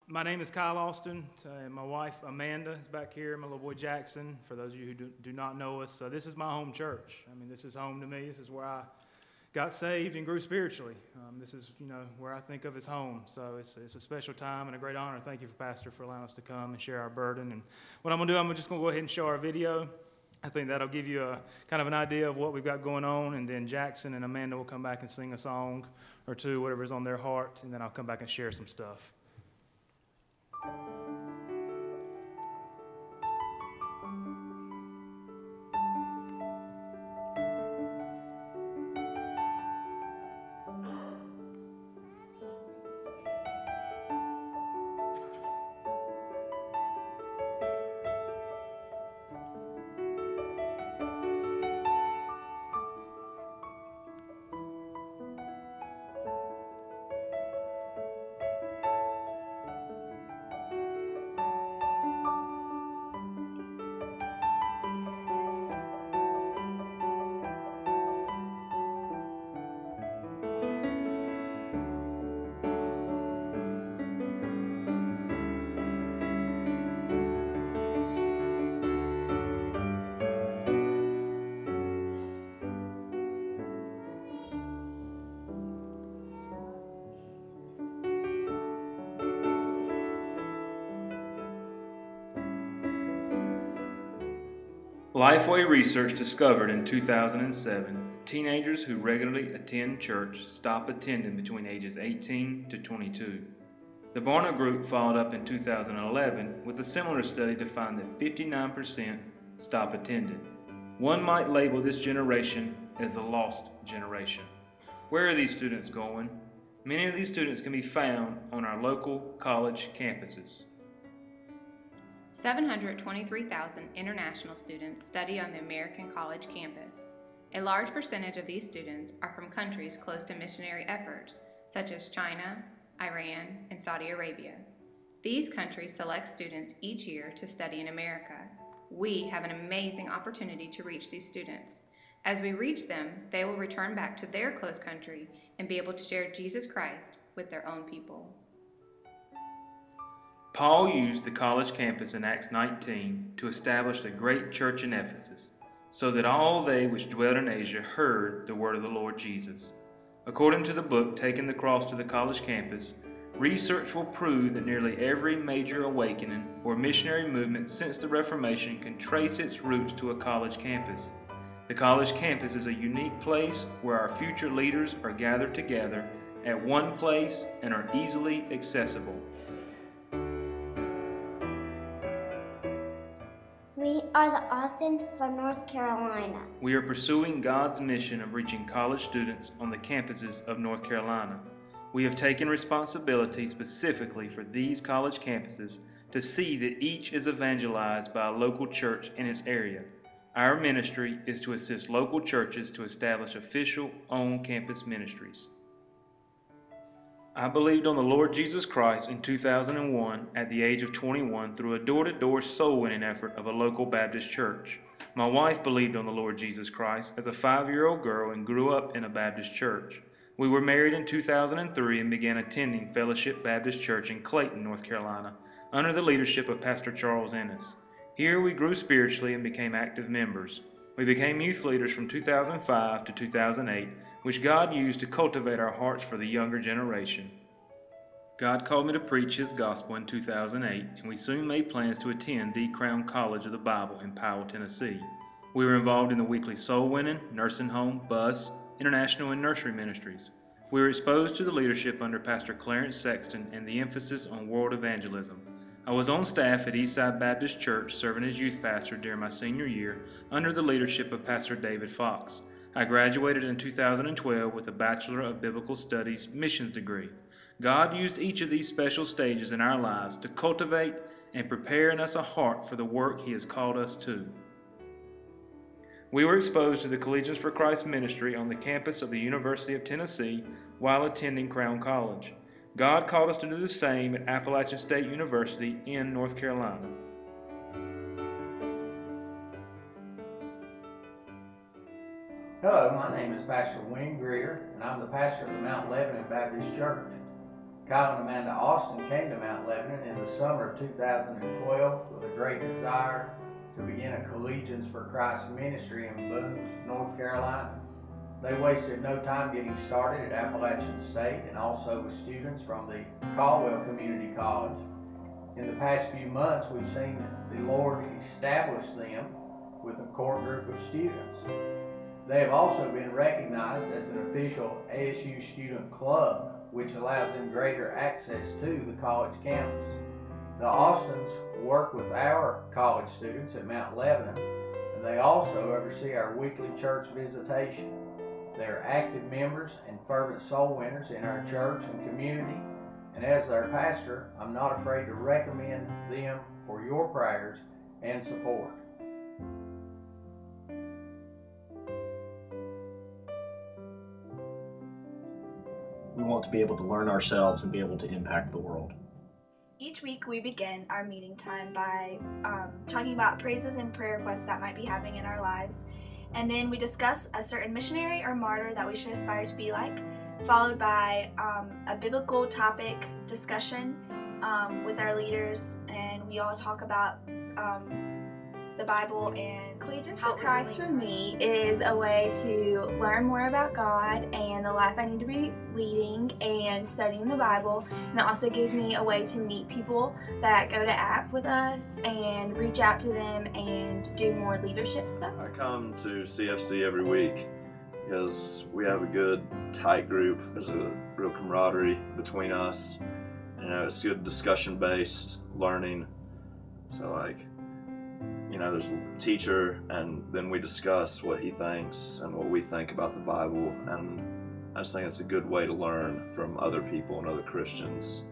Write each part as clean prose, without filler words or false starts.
My name is Kyle Austin. My wife Amanda is back here. My little boy Jackson. For those of you who do not know us, this is my home church. I mean, this is home to me. This is where I got saved and grew spiritually. This is, where I think of as home. So it's a special time and a great honor. Thank you, Pastor, for allowing us to come and share our burden. And what I'm going to do, I'm just going to go ahead and show our video. I think that'll give you a kind of an idea of what we've got going on, and then Jackson and Amanda will come back and sing a song or two, whatever's on their heart, and then I'll come back and share some stuff. Lifeway research discovered in 2007, teenagers who regularly attend church stop attending between ages 18 to 22. The Barna Group followed up in 2011 with a similar study to find that 59% stop attending. One might label this generation as the lost generation. Where are these students going? Many of these students can be found on our local college campuses. 723,000 international students study on the American college campus. A large percentage of these students are from countries close to missionary efforts, such as China, Iran, and Saudi Arabia. These countries select students each year to study in America. We have an amazing opportunity to reach these students. As we reach them, they will return back to their close country and be able to share Jesus Christ with their own people. Paul used the college campus in Acts 19 to establish a great church in Ephesus, so that all they which dwelt in Asia heard the word of the Lord Jesus. According to the book Taking the Cross to the College Campus, research will prove that nearly every major awakening or missionary movement since the Reformation can trace its roots to a college campus. The college campus is a unique place where our future leaders are gathered together at one place and are easily accessible. We are the Austins from North Carolina. We are pursuing God's mission of reaching college students on the campuses of North Carolina. We have taken responsibility specifically for these college campuses to see that each is evangelized by a local church in its area. Our ministry is to assist local churches to establish official on-campus ministries. I believed on the Lord Jesus Christ in 2001 at the age of 21 through a door-to-door soul-winning effort of a local Baptist church. My wife believed on the Lord Jesus Christ as a 5-year-old girl and grew up in a Baptist church. We were married in 2003 and began attending Fellowship Baptist Church in Clayton, North Carolina, under the leadership of Pastor Charles Ennis. Here we grew spiritually and became active members. We became youth leaders from 2005 to 2008, which God used to cultivate our hearts for the younger generation. God called me to preach His gospel in 2008, and we soon made plans to attend the Crown College of the Bible in Powell, Tennessee. We were involved in the weekly soul winning, nursing home, bus, international, and nursery ministries. We were exposed to the leadership under Pastor Clarence Sexton and the emphasis on world evangelism. I was on staff at Eastside Baptist Church serving as youth pastor during my senior year under the leadership of Pastor David Fox. I graduated in 2012 with a Bachelor of Biblical Studies missions degree. God used each of these special stages in our lives to cultivate and prepare in us a heart for the work He has called us to. We were exposed to the Collegians for Christ ministry on the campus of the University of Tennessee while attending Crown College. God called us to do the same at Appalachian State University in North Carolina. Hello, my name is Pastor Wayne Greer, and I'm the pastor of the Mount Lebanon Baptist Church. Kyle and Amanda Austin came to Mount Lebanon in the summer of 2012 with a great desire to begin a Collegians for Christ ministry in Boone, North Carolina. They wasted no time getting started at Appalachian State and also with students from the Caldwell Community College. In the past few months, we've seen the Lord establish them with a core group of students. They have also been recognized as an official ASU student club, which allows them greater access to the college campus. The Austins work with our college students at Mount Lebanon, and they also oversee our weekly church visitation. They are active members and fervent soul winners in our church and community, and as their pastor, I'm not afraid to recommend them for your prayers and support. We want to be able to learn ourselves and be able to impact the world. Each week we begin our meeting time by talking about praises and prayer requests that might be happening in our lives. And then we discuss a certain missionary or martyr that we should aspire to be like, followed by a biblical topic discussion with our leaders, and we all talk about the Bible and Collegians for Christ for me is a way to learn more about God and the life I need to be leading and studying the Bible, and it also gives me a way to meet people that go to App with us and reach out to them and do more leadership stuff. I come to CFC every week because we have a good tight group. There's a real camaraderie between us. You know, it's good discussion based learning. So there's a teacher, and then we discuss what he thinks and what we think about the Bible, and I just think it's a good way to learn from other people and other Christians.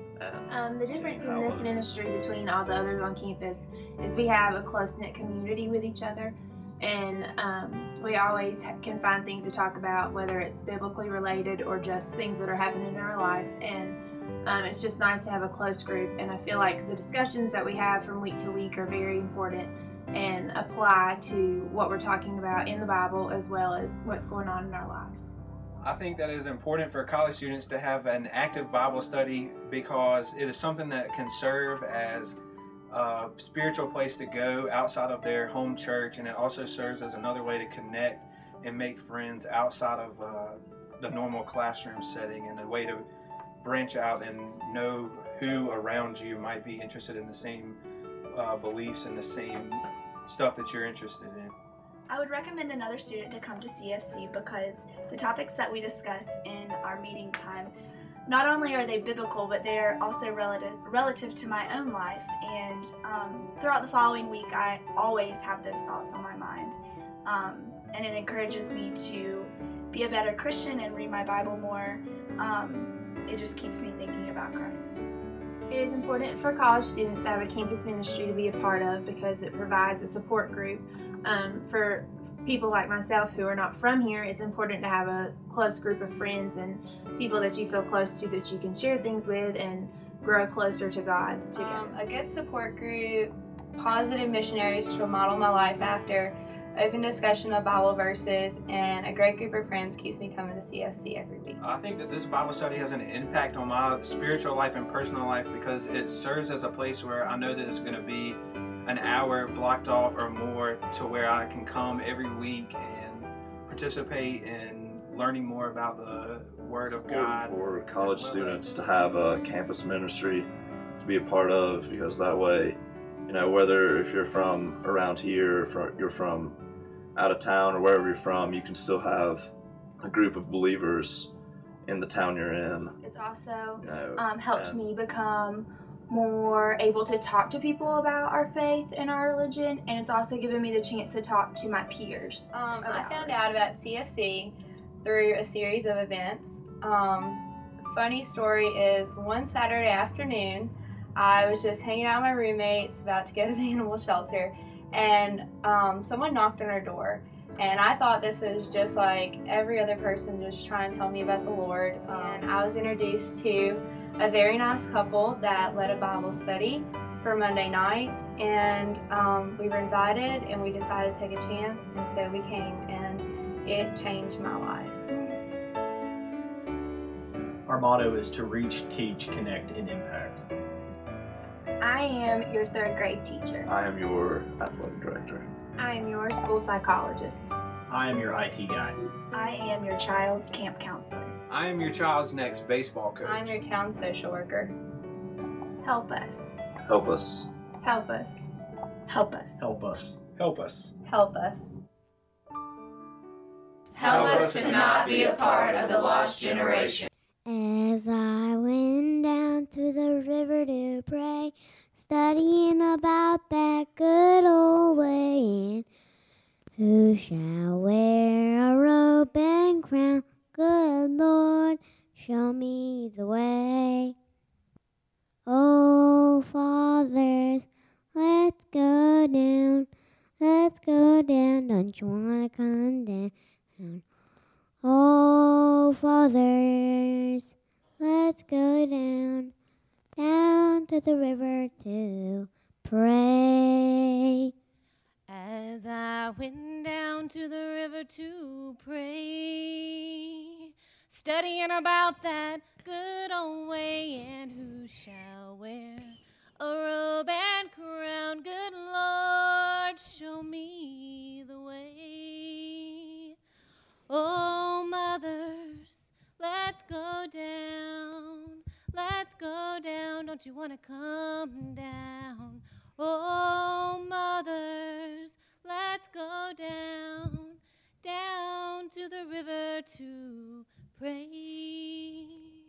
The difference in this ministry between all the others on campus is we have a close-knit community with each other, and we always can find things to talk about, whether it's biblically related or just things that are happening in our life, and it's just nice to have a close group, and I feel like the discussions that we have from week to week are very important and apply to what we're talking about in the Bible as well as what's going on in our lives. I think that it is important for college students to have an active Bible study because it is something that can serve as a spiritual place to go outside of their home church, and it also serves as another way to connect and make friends outside of the normal classroom setting, and a way to branch out and know who around you might be interested in the same beliefs and the same stuff that you're interested in. I would recommend another student to come to CFC because the topics that we discuss in our meeting time, not only are they biblical, but they're also relative to my own life, and throughout the following week I always have those thoughts on my mind, and it encourages me to be a better Christian and read my Bible more. It just keeps me thinking about Christ. It is important for college students to have a campus ministry to be a part of because it provides a support group. For people like myself who are not from here, it's important to have a close group of friends and people that you feel close to that you can share things with and grow closer to God together. A good support group, positive missionaries to model my life after, open discussion of Bible verses, and a great group of friends keeps me coming to CFC every week. I think that this Bible study has an impact on my spiritual life and personal life because it serves as a place where I know that it's going to be an hour blocked off or more to where I can come every week and participate in learning more about the Word of God. For college students to have a campus ministry to be a part of, because that way, whether if you're from around here or you're from out of town or wherever you're from, you can still have a group of believers in the town you're in. It's also helped me become more able to talk to people about our faith and our religion, and it's also given me the chance to talk to my peers. I found out about CFC through a series of events. Funny story is one Saturday afternoon, I was just hanging out with my roommates about to go to the animal shelter, and someone knocked on our door, and I thought this was just like every other person just trying to tell me about the Lord, and I was introduced to a very nice couple that led a Bible study for Monday nights, and we were invited and we decided to take a chance, and so we came, and it changed my life. Our motto is to reach, teach, connect, and impact. I am your third grade teacher. I am your athletic director. I am your school psychologist. I am your IT guy. I am your child's camp counselor. I am your child's next baseball coach. I'm your town social worker. Help us. Help us. Help us. Help us. Help us. Help us. Help us. Help us to not be a part of the lost generation. As I went down to the river to pray, studying about that good old way, and who shall wear a robe and crown? Good Lord, show me the way. Oh, fathers, let's go down. Let's go down. Don't you want to come down? Oh, fathers, let's go down, down to the river to pray. As I went down to the river to pray, studying about that good old way, and who shall wear a robe and crown? Good Lord, show me the way. Oh, mothers, let's go down. Let's go down. Don't you want to come down? Oh, mothers, let's go down, down to the river to pray.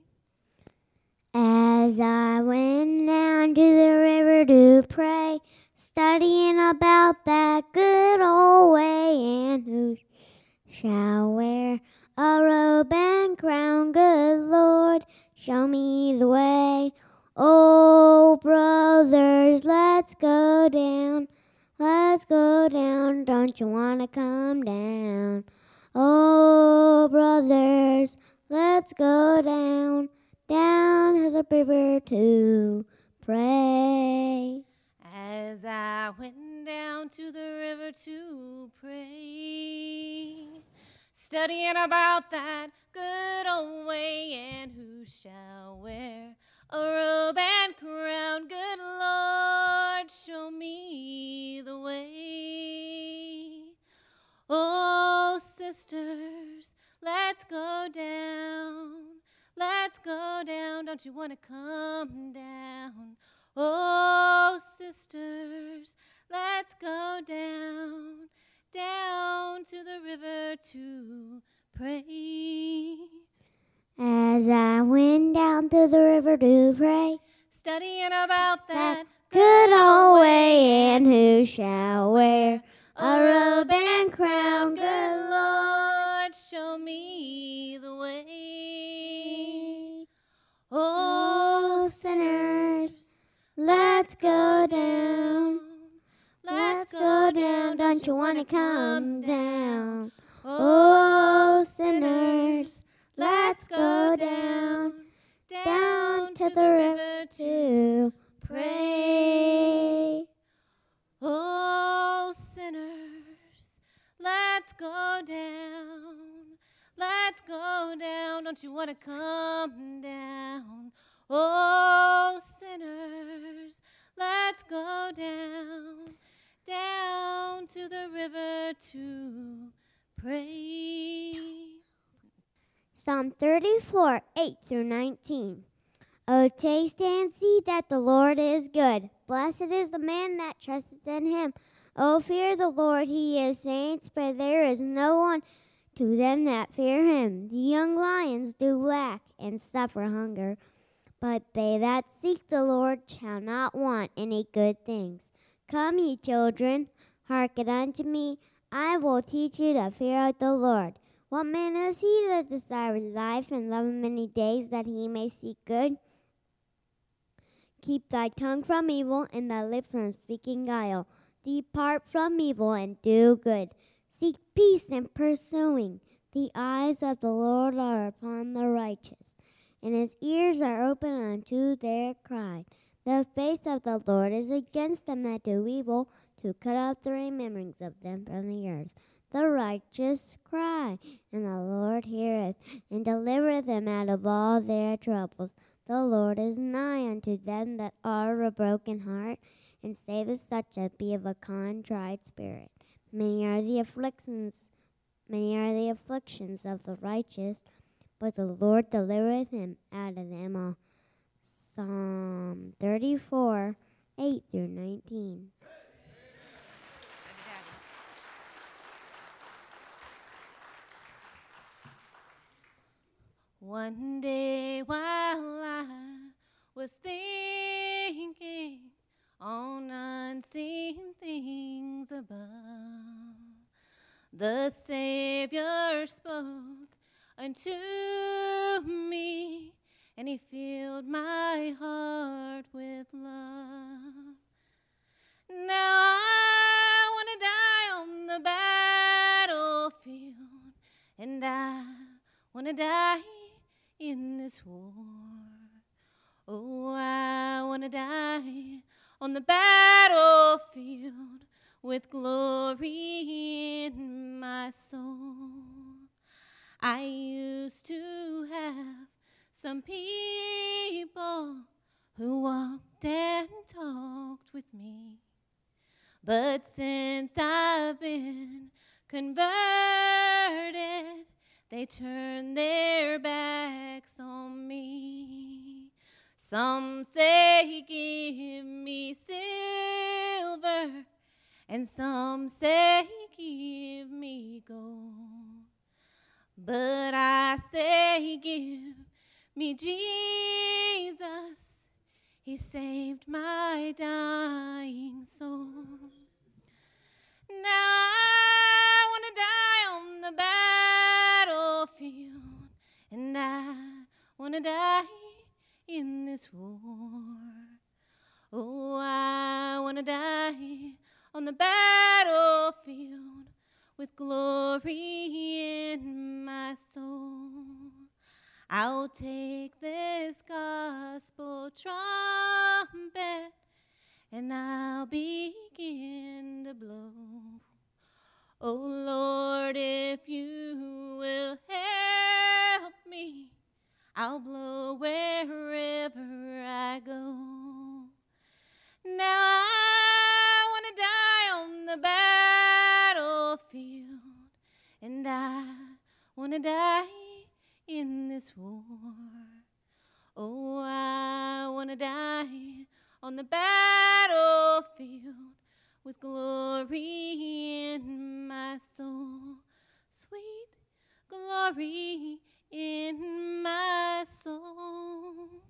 As I went down to the river to pray, studying about that good old way, and who shall wear a robe and crown? Good Lord, show me the way. Oh, brothers, let's go down. Let's go down. Don't you want to come down? Oh, brothers, let's go down, down to the river to pray. As I went down to the river to pray, studying about that good old way, and who shall wear a robe and crown? Good Lord, show me the way. Oh, sisters, let's go down. Let's go down. Don't you want to come down? Oh, sisters, let's go down, down to the river to pray. As I went down to the river to pray, Studying about that good old way, and who shall wear a robe and crown? Good Lord, show me the way. Oh, sinners, let's go down. Let's go down. Don't you want to come down? Oh, sinners, let's go down, down to the river to pray. Oh, sinners, let's go down. Let's go down. Don't you want to come down? Oh, sinners, let's go down, down to the river to pray. Psalm 34, 8 through 19. Oh, taste and see that the Lord is good. Blessed is the man that trusteth in him. Oh, fear the Lord, he is saints, for there is no one to them that fear him. The young lions do lack and suffer hunger, but they that seek the Lord shall not want any good things. Come, ye children, hearken unto me. I will teach you the fear of the Lord. What man is he that desireth life and loveth many days, that he may see good? Keep thy tongue from evil, and thy lips from speaking guile. Depart from evil, and do good. Seek peace, and pursuing. The eyes of the Lord are upon the righteous, and his ears are open unto their cry. The face of the Lord is against them that do evil, to cut off the remembrance of them from the earth. the righteous cry, and the Lord heareth, and delivereth them out of all their troubles. The Lord is nigh unto them that are a broken heart, and saveth such as be of a contrite spirit. Many are the afflictions of the righteous, but the Lord delivereth him out of them all. Psalm 34, 8 through 19. One day while I was thinking on unseen things above, the Savior spoke unto me, and he filled my heart with love. Now I want to die on the battlefield, and I want to die in this war. Oh, I want to die on the battlefield with glory in my soul. I used to have some people who walked and talked with me, but since I've been converted, they turn their backs on me. Some say, give me silver, and some say, give me gold. But I say, give me Jesus. He saved my dying soul. Now I want to die on the battlefield, and I want to die in this war. Oh, I want to die on the battlefield with glory in my soul. I'll take this gospel trumpet, and I'll begin to blow. Oh Lord, if you will help me, I'll blow wherever I go. Now I want to die on the battlefield, and I want to die in this war. Oh, I want to die on the battlefield with glory in my soul, sweet glory in my soul.